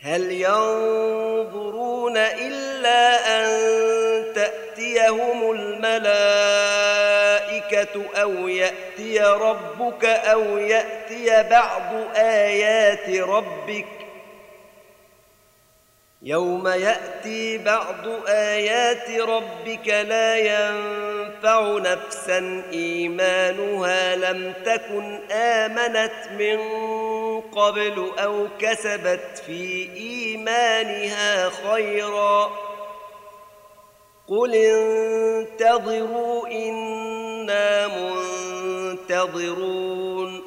هل ينظرون إلا أن تأتيهم الملائكة أو يأتي ربك أو يأتي بعض آيات ربك يوم يأتي بعض آيات ربك لا ينفع نفسا إيمانها لم تكن آمنت من قبل أو كسبت في إيمانها خيرا قل انتظروا إنا منتظرون